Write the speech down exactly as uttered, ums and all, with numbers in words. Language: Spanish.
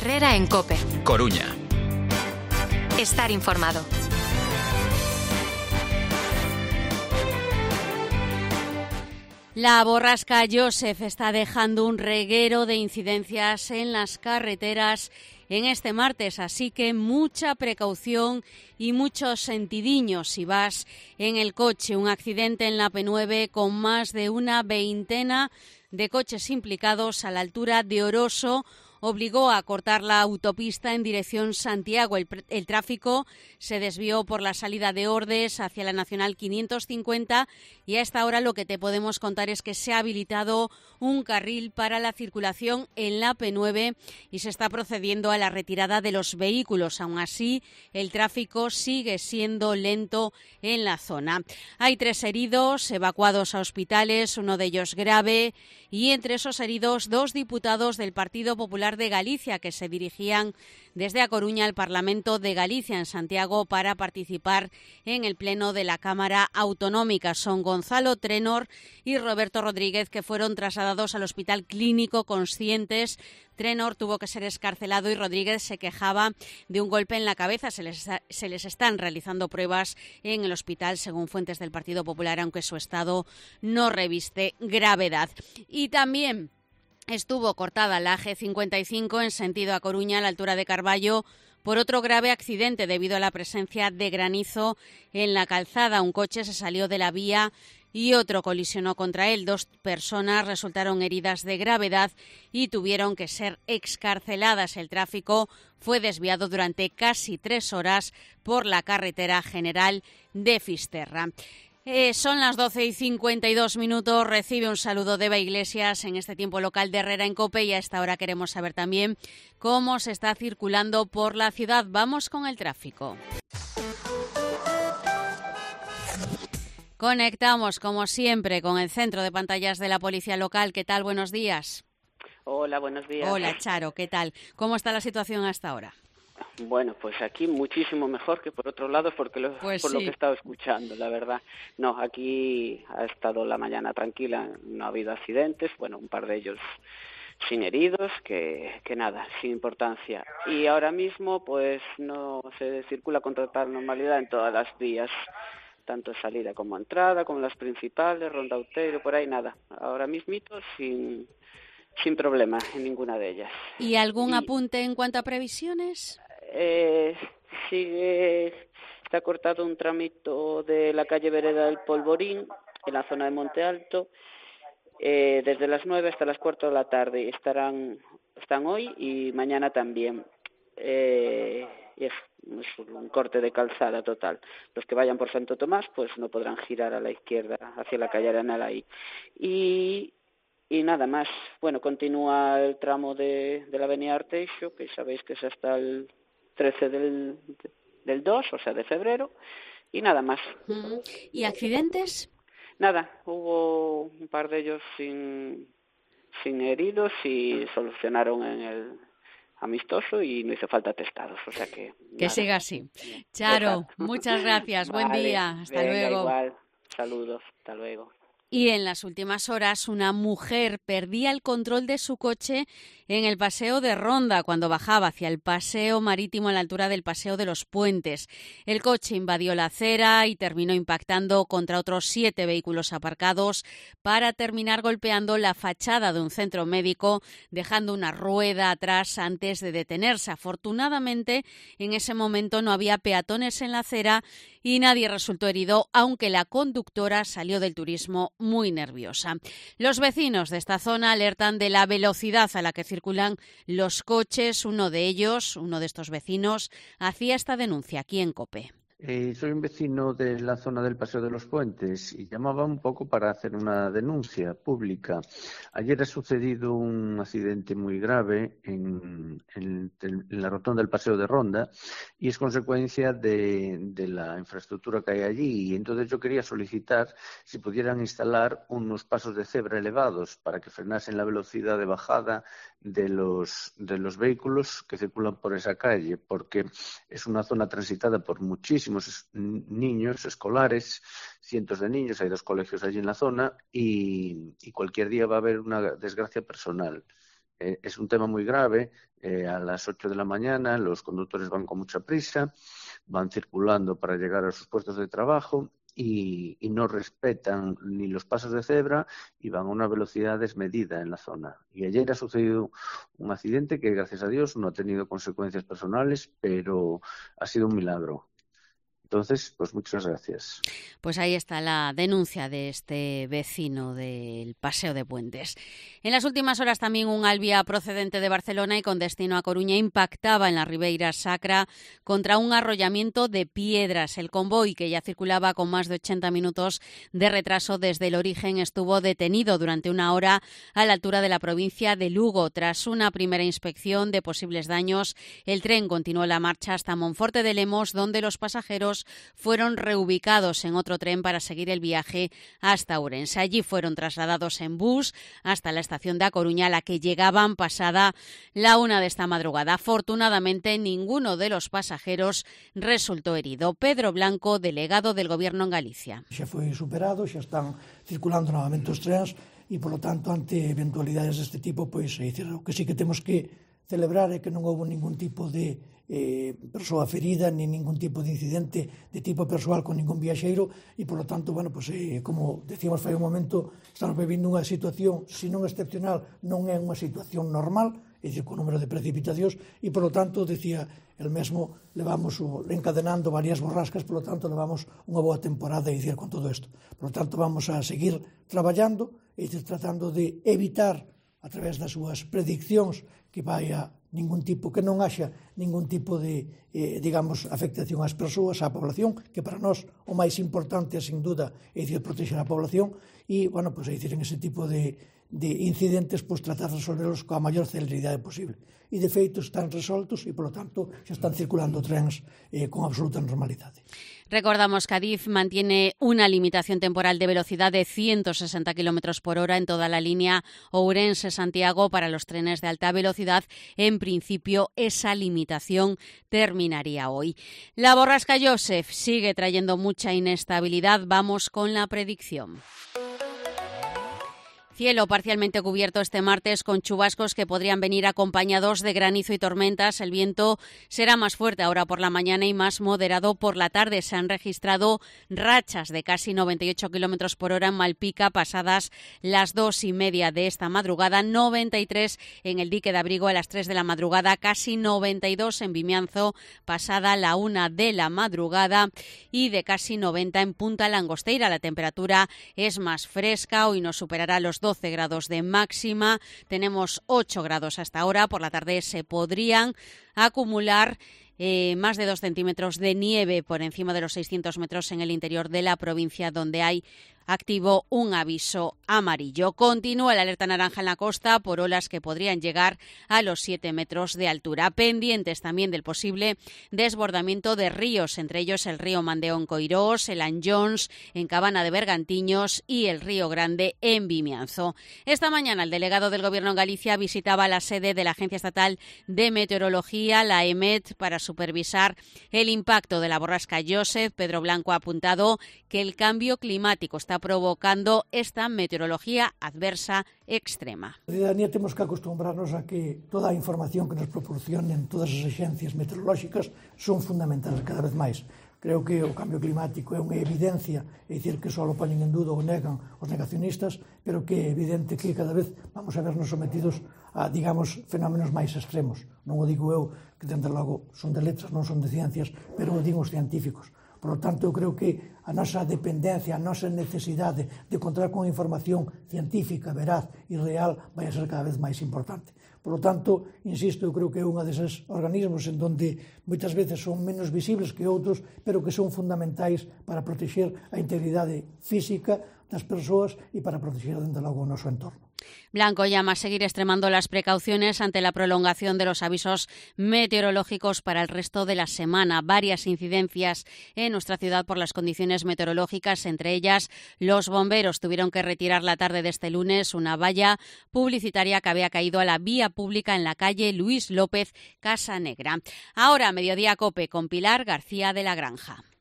Herrera en COPE. Coruña. Estar informado. La borrasca Joseph está dejando un reguero de incidencias en las carreteras en este martes, así que mucha precaución y muchos sentidiños si vas en el coche. Un accidente en la P nueve con más de una veintena de coches implicados a la altura de Oroso obligó a cortar la autopista en dirección Santiago. El, el tráfico se desvió por la salida de Ordes hacia la Nacional quinientos cincuenta y a esta hora lo que te podemos contar es que se ha habilitado un carril para la circulación en la P nueve y se está procediendo a la retirada de los vehículos. Aún así, el tráfico sigue siendo lento en la zona. Hay tres heridos evacuados a hospitales, uno de ellos grave, y entre esos heridos dos diputados del Partido Popular de Galicia que se dirigían desde A Coruña al Parlamento de Galicia en Santiago para participar en el pleno de la Cámara Autonómica. Son Gonzalo Trenor y Roberto Rodríguez, que fueron trasladados al Hospital Clínico conscientes. Trenor tuvo que ser excarcelado y Rodríguez se quejaba de un golpe en la cabeza. Se les, se les están realizando pruebas en el hospital, según fuentes del Partido Popular, aunque su estado no reviste gravedad. Y también estuvo cortada la A G cincuenta y cinco en sentido A Coruña, a la altura de Carballo, por otro grave accidente debido a la presencia de granizo en la calzada. Un coche se salió de la vía y otro colisionó contra él. Dos personas resultaron heridas de gravedad y tuvieron que ser excarceladas. El tráfico fue desviado durante casi tres horas por la carretera general de Fisterra. Eh, son las doce y cincuenta y dos minutos. Recibe un saludo de Eva Iglesias en este tiempo local de Herrera en COPE y a esta hora queremos saber también cómo se está circulando por la ciudad. Vamos con el tráfico. Conectamos, como siempre, con el centro de pantallas de la Policía Local. ¿Qué tal? Buenos días. Hola, buenos días. Hola, Charo. ¿Qué tal? ¿Cómo está la situación hasta ahora? Bueno, pues aquí muchísimo mejor que por otro lado, porque lo, pues por sí. lo que he estado escuchando, la verdad. No, aquí ha estado la mañana tranquila, no ha habido accidentes, bueno, un par de ellos sin heridos, que, que nada, sin importancia. Y ahora mismo, pues no se circula con total normalidad en todas las vías, tanto salida como entrada, como las principales, Ronda Outeiro, por ahí nada. Ahora mismito sin, sin problema en ninguna de ellas. ¿Y algún y, apunte en cuanto a previsiones? Eh, sigue, está cortado un tramito de la calle Vereda del Polvorín, en la zona de Monte Alto, eh, desde las nueve hasta las cuatro de la tarde. Estarán, están hoy y mañana también. Eh, y es, es un corte de calzada total. Los que vayan por Santo Tomás, pues no podrán girar a la izquierda hacia la calle Arenal ahí. Y Y nada más. Bueno, continúa el tramo de, de la avenida Arteixo, que sabéis que es hasta el trece del, del dos, o sea, de febrero, y nada más. ¿Y accidentes? Nada, hubo un par de ellos sin, sin heridos y solucionaron en el amistoso y no hizo falta testados, o sea que... Que nada. siga así. Charo, Exacto. muchas gracias, Vale, buen día, hasta venga, luego. Igual, saludos, hasta luego. Y en las últimas horas una mujer perdía el control de su coche en el paseo de Ronda cuando bajaba hacia el paseo marítimo a la altura del paseo de los Puentes. El coche invadió la acera y terminó impactando contra otros siete vehículos aparcados para terminar golpeando la fachada de un centro médico, dejando una rueda atrás antes de detenerse. Afortunadamente, en ese momento no había peatones en la acera y nadie resultó herido, aunque la conductora salió del turismo muy nerviosa. Los vecinos de esta zona alertan de la velocidad a la que circulan los coches. Uno de ellos, uno de estos vecinos, hacía esta denuncia aquí en COPE. Eh, soy un vecino de la zona del Paseo de los Puentes y llamaba un poco para hacer una denuncia pública. Ayer ha sucedido un accidente muy grave en, en, en la rotonda del Paseo de Ronda y es consecuencia de, de la infraestructura que hay allí. Y entonces yo quería solicitar si pudieran instalar unos pasos de cebra elevados para que frenasen la velocidad de bajada de los, de los vehículos que circulan por esa calle, porque es una zona transitada por muchísimos niños escolares, cientos de niños, hay dos colegios allí en la zona y, y cualquier día va a haber una desgracia personal. eh, es un tema muy grave. Eh, a las ocho de la mañana los conductores van con mucha prisa, van circulando para llegar a sus puestos de trabajo y, y no respetan ni los pasos de cebra y van a una velocidad desmedida en la zona. Y ayer ha sucedido un accidente que, gracias a Dios, no ha tenido consecuencias personales, pero ha sido un milagro. Entonces, pues muchas gracias. Pues ahí está la denuncia de este vecino del Paseo de Puentes. En las últimas horas también un Alvia procedente de Barcelona y con destino a Coruña impactaba en la Ribeira Sacra contra un arrollamiento de piedras. El convoy, que ya circulaba con más de ochenta minutos de retraso desde el origen, estuvo detenido durante una hora a la altura de la provincia de Lugo. Tras una primera inspección de posibles daños, el tren continuó la marcha hasta Monforte de Lemos, donde los pasajeros fueron reubicados en otro tren para seguir el viaje hasta Ourense. Allí fueron trasladados en bus hasta la estación de A Coruña, a la que llegaban pasada la una de esta madrugada. Afortunadamente, ninguno de los pasajeros resultó herido. Pedro Blanco, delegado del Gobierno en Galicia. Xa foi superado, xa están circulando novamente os trens e, polo tanto, ante eventualidades deste tipo, pois, é dicir, o que sí que temos que celebrar é que non houve ningún tipo de eh, persoa ferida, ni ningún tipo de incidente de tipo persoal con ningún viaxeiro e, polo tanto, bueno, pues, eh, como decíamos fai un momento, estamos vivindo unha situación, se non excepcional, non é unha situación normal, é dicir, con número de precipitacións e, polo tanto, decía el mesmo, levamos o, encadenando varias borrascas, polo tanto, levamos unha boa temporada, é dicir, con todo isto. Polo tanto, vamos a seguir traballando, é dicir, tratando de evitar a través das súas prediccións que vai a ningún tipo, que non haxa ningún tipo de, eh, digamos, afectación ás persoas, á población, que para nós o máis importante, sin duda, é dicir, protexer a población e, bueno, pues, é dicir, en ese tipo de, de incidentes, pues, tratar de resolverlos coa maior celeridade posible. E, de feito, están resoltos e, polo tanto, xa están circulando trens eh, con absoluta normalidade. Recordamos que Adif mantiene una limitación temporal de velocidad de ciento sesenta kilómetros por hora en toda la línea Ourense-Santiago para los trenes de alta velocidad. En principio, esa limitación terminaría hoy. La borrasca Joseph sigue trayendo mucha inestabilidad. Vamos con la predicción. Cielo parcialmente cubierto este martes con chubascos que podrían venir acompañados de granizo y tormentas. El viento será más fuerte ahora por la mañana y más moderado por la tarde. Se han registrado rachas de casi noventa y ocho kilómetros por hora en Malpica pasadas las dos y media de esta madrugada, noventa y tres en el dique de Abrigo a las tres de la madrugada, casi noventa y dos en Vimianzo pasada la una de la madrugada y de casi noventa en Punta Langosteira. La temperatura es más fresca, hoy no superará los doce grados de máxima, tenemos ocho grados hasta ahora, por la tarde se podrían acumular eh, más de dos centímetros de nieve por encima de los seiscientos metros en el interior de la provincia, donde hay activo un aviso amarillo. Continúa la alerta naranja en la costa por olas que podrían llegar a los siete metros de altura. Pendientes también del posible desbordamiento de ríos, entre ellos el río Mandeo en Coirós, el Anllóns en Cabana de Bergantiños y el río Grande en Vimianzo. Esta mañana el delegado del Gobierno en Galicia visitaba la sede de la Agencia Estatal de Meteorología, la E M E T, para supervisar el impacto de la borrasca Joseph. Pedro Blanco ha apuntado que el cambio climático está provocando esta meteorología adversa extrema. A ciudadanía temos que acostumbrarnos a que toda a información que nos proporcionen todas as axencias meteorolóxicas son fundamentais cada vez máis. Creo que o cambio climático é unha evidencia, é dicir, que só o poñen en duda ou negan os negacionistas, pero que é evidente que cada vez vamos a vernos sometidos a, digamos, fenómenos máis extremos. Non o digo eu, que dende logo son de letras, non son de ciencias, pero o digo os científicos. Por lo tanto, eu creo que a nosa dependencia, a nosa necesidade de contar con información científica, veraz e real vai a ser cada vez máis importante. Por lo tanto, insisto, eu creo que é unha deses organismos en donde moitas veces son menos visibles que outros, pero que son fundamentais para protexer a integridade física das persoas e para protexer, dende logo, o noso entorno. Blanco llama a seguir extremando las precauciones ante la prolongación de los avisos meteorológicos para el resto de la semana. Varias incidencias en nuestra ciudad por las condiciones meteorológicas, entre ellas los bomberos tuvieron que retirar la tarde de este lunes una valla publicitaria que había caído a la vía pública en la calle Luis López Casanegra. Ahora, Mediodía Cope con Pilar García de la Granja.